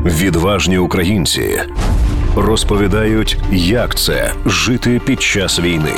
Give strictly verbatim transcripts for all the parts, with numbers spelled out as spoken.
Відважні українці розповідають, як це – жити під час війни.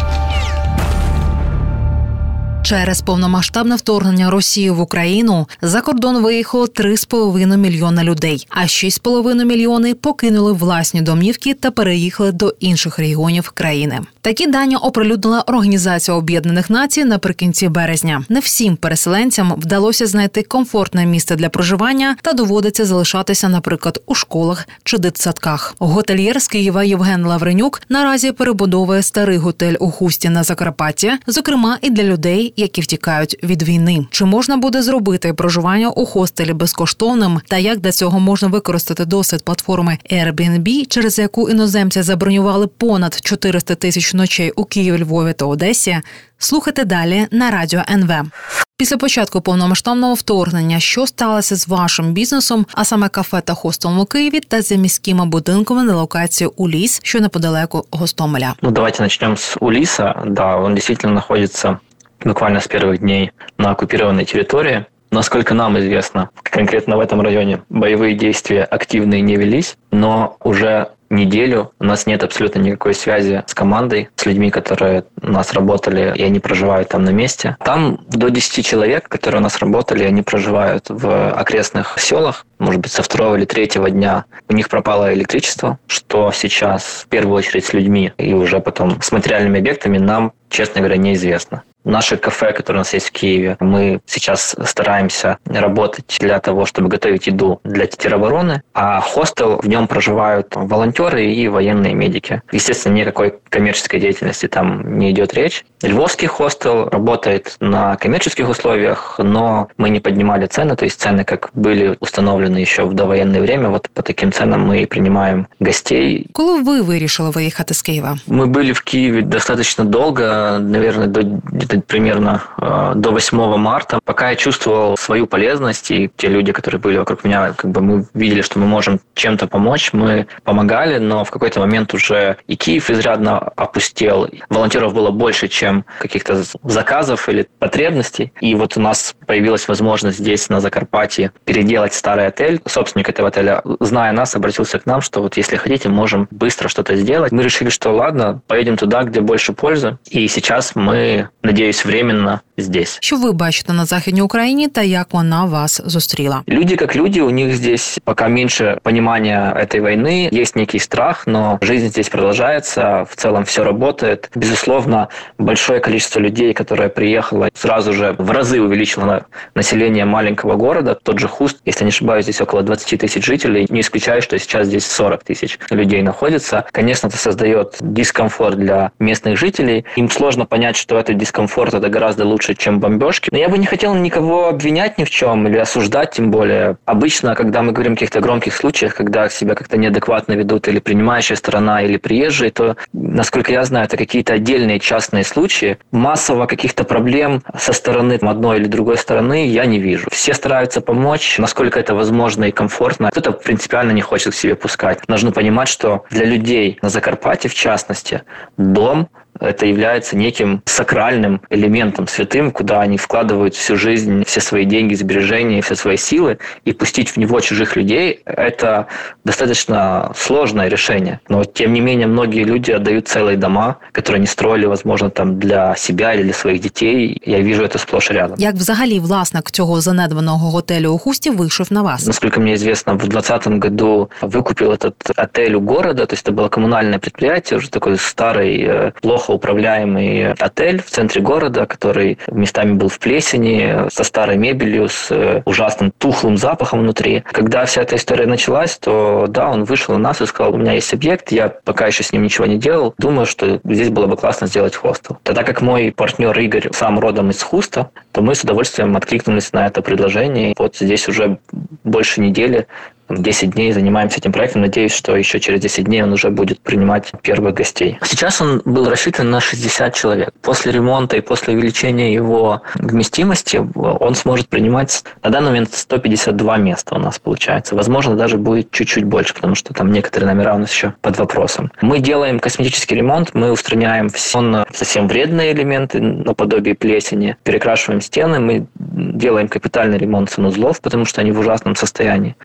Через повномасштабне вторгнення Росії в Україну за кордон виїхало три з половиною мільйона людей, а шість з половиною мільйони покинули власні домівки та переїхали до інших регіонів країни. Такі дані оприлюднила Організація Об'єднаних Націй наприкінці березня. Не всім переселенцям вдалося знайти комфортне місце для проживання та доводиться залишатися, наприклад, у школах чи дитсадках. Готельєр з Києва Євген Лавренюк наразі перебудовує старий готель у Хусті на Закарпатті, зокрема і для людей, які втікають від війни. Чи можна буде зробити проживання у хостелі безкоштовним та як для цього можна використати досвід платформи Airbnb, через яку іноземці забронювали понад чотириста тисяч ночей у Києві, Львові та Одесі, слухайте далі на Радіо ен ве. Після початку повномасштабного вторгнення, що сталося з вашим бізнесом, а саме кафе та хостелом у Києві та за міськими будинками на локації Уліс, що неподалеку Гостомеля? Ну, давайте начнем с Улиса. Да, он действительно находится буквально с первых дней на оккупированной территории. Насколько нам известно, конкретно в этом районе боевые действия активные не велись, но уже неделю у нас нет абсолютно никакой связи с командой, с людьми, которые у нас работали, и они проживают там на месте. Там до десяти человек, которые у нас работали, они проживают в окрестных селах. Может быть, со второго или третьего дня у них пропало электричество, что сейчас в первую очередь с людьми и уже потом с материальными объектами нам, честно говоря, неизвестно. Наше кафе, которое у нас есть в Киеве, мы сейчас стараемся работать для того, чтобы готовить еду для теробороны, а хостел, в нем проживают волонтеры и военные медики. Естественно, никакой коммерческой деятельности там не идет речь. Львовский хостел работает на коммерческих условиях, но мы не поднимали цены, то есть цены, как были установлены еще в довоенное время, вот по таким ценам мы и принимаем гостей. Коли ви вирішили виїхати з Києва? Мы были в Киеве достаточно долго, наверное, до где-то примерно э, до восьмого марта, пока я чувствовал свою полезность, и те люди, которые были вокруг меня, как бы мы видели, что мы можем чем-то помочь, мы помогали, но в какой-то момент уже и Киев изрядно опустел. Волонтеров было больше, чем каких-то заказов или потребностей. И вот у нас появилась возможность здесь, на Закарпатье, переделать старый отель. Собственник этого отеля, зная нас, обратился к нам, что вот если хотите, можем быстро что-то сделать. Мы решили, что ладно, поедем туда, где больше пользы. И сейчас мы, надеюсь, временно здесь. Що ви бачите на Західній Україні та як вона вас зустріла? Люди как люди, у них здесь пока меньше понимания этой войны, есть некий страх, но жизнь здесь продолжается, в целом все работает. Безусловно, большое количество людей, которое приехало, сразу же в разы увеличило население маленького города. Тот же Хуст, если не ошибаюсь, здесь около двадцать тысяч жителей. Не исключаю, что сейчас здесь сорок тысяч людей находится. Конечно, это создает дискомфорт для местных жителей. Им сложно понять, что этот дискомфорт это гораздо лучше, чем бомбежки. Но я бы не хотел никого обвинять ни в чем или осуждать, тем более. Обычно, когда мы говорим о каких-то громких случаях, когда себя как-то неадекватно ведут или принимающая сторона, или приезжие, то, насколько я знаю, это какие-то отдельные частные случаи. Массово каких-то проблем со стороны одной или другой стороны я не вижу. Все стараются помочь, насколько это возможно и комфортно. Кто-то принципиально не хочет к себе пускать. Нужно понимать, что для людей на Закарпатье, в частности, дом – это является неким сакральным элементом, святым, куда они вкладывают всю жизнь, все свои деньги, сбережения, все свои силы, и пустить в него чужих людей – это достаточно сложное решение. Но, тем не менее, многие люди отдают целые дома, которые они строили, возможно, там для себя или для своих детей. Я вижу это сплошь и рядом. Як взагалі власник цього занедбаного готелю у Хусті вийшов на вас? Насколько мне известно, в двадцатом году выкупил этот отель у города, то есть это было коммунальное предприятие, уже такой старый, плохо управляемый отель в центре города, который местами был в плесени, со старой мебелью, с ужасным тухлым запахом внутри. Когда вся эта история началась, то да, он вышел на нас и сказал: у меня есть объект, я пока еще с ним ничего не делал, думаю, что здесь было бы классно сделать хостел. Тогда как мой партнер Игорь сам родом из Хуста, то мы с удовольствием откликнулись на это предложение. Вот здесь уже больше недели десять дней занимаемся этим проектом. Надеюсь, что еще через десять дней он уже будет принимать первых гостей. Сейчас он был рассчитан на шестьдесят человек. После ремонта и после увеличения его вместимости он сможет принимать на данный момент сто пятьдесят два места у нас получается. Возможно, даже будет чуть-чуть больше, потому что там некоторые номера у нас еще под вопросом. Мы делаем косметический ремонт, мы устраняем все совсем вредные элементы, наподобие плесени, перекрашиваем стены, мы делаем капитальный ремонт санузлов, потому что они в ужасном состоянии. Наша главная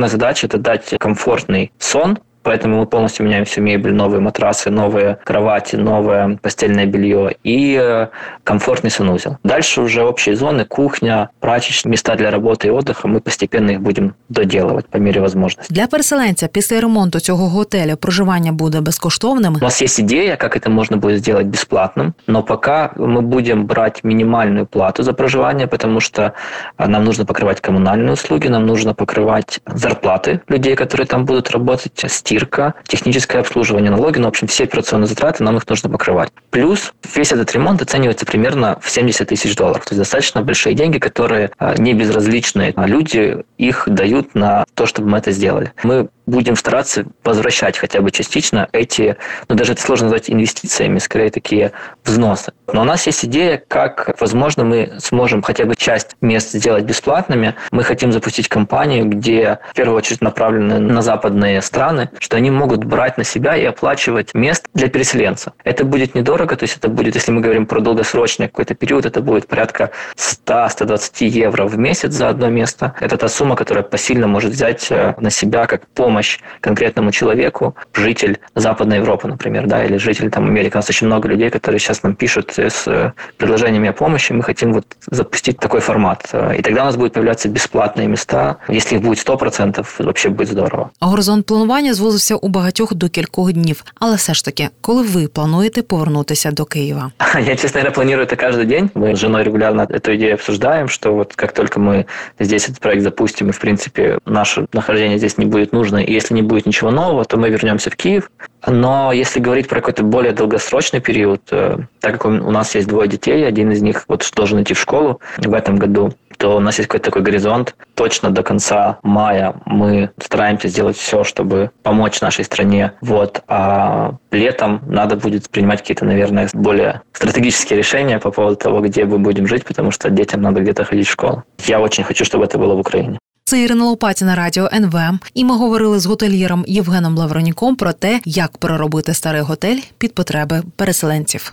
главная задача – это дать комфортный сон. Поэтому мы полностью меняем всю мебель, новые матрасы, новые кровати, новое постельное белье и комфортный санузел. Дальше уже общие зоны, кухня, прачечные, места для работы и отдыха. Мы постепенно их будем доделывать по мере возможности. Для переселенця після ремонту цього готелю проживання буде безкоштовним? У нас есть идея, как это можно будет сделать бесплатным, но пока мы будем брать минимальную плату за проживание, потому что нам нужно покрывать коммунальные услуги, нам нужно покрывать зарплаты людей, которые там будут работать, стирка, техническое обслуживание, налоги, ну, в общем, все операционные затраты, нам их нужно покрывать. Плюс весь этот ремонт оценивается примерно в семьдесят тысяч долларов. То есть достаточно большие деньги, которые не безразличные. А люди их дают на то, чтобы мы это сделали. Мы будем стараться возвращать хотя бы частично эти, ну даже это сложно назвать инвестициями, скорее такие взносы. Но у нас есть идея, как, возможно, мы сможем хотя бы часть мест сделать бесплатными. Мы хотим запустить компанию, где в первую очередь направлены на западные страны, что они могут брать на себя и оплачивать место для переселенца. Это будет недорого, то есть это будет, если мы говорим про долгосрочный какой-то период, это будет порядка сто - сто двадцать евро в месяц за одно место. Это та сумма, которая посильно может взять на себя как помощь помощь конкретному человеку, житель Западной Европы, например, да, или житель там Америки. У нас очень много людей, которые сейчас нам пишут с предложениями о помощи. Мы хотим вот запустить такой формат. И тогда у нас будут появляться бесплатные места. Если их будет сто процентов, вообще буде здорово. Горизонт планування звузився у багатьох до кількох днів. Але все ж таки, коли ви плануєте повернутися до Києва? Я, честно говоря, планирую это каждый день. Мы с женой регулярно эту идею обсуждаем, что вот как только мы здесь этот проект запустим, и, в принципе, наше нахождение здесь не будет нужно, и если не будет ничего нового, то мы вернемся в Киев. Но если говорить про какой-то более долгосрочный период, так как у нас есть двое детей, один из них вот должен идти в школу в этом году, то у нас есть какой-то такой горизонт. Точно до конца мая мы стараемся сделать все, чтобы помочь нашей стране. Вот. А летом надо будет принимать какие-то, наверное, более стратегические решения по поводу того, где мы будем жить, потому что детям надо где-то ходить в школу. Я очень хочу, чтобы это было в Украине. Це Ірина Лопатіна, Радіо ен ве. І ми говорили з готельєром Євгеном Лавроніком про те, як переробити старий готель під потреби переселенців.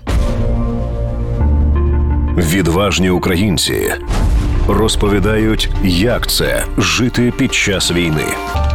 Відважні українці розповідають, як це – жити під час війни.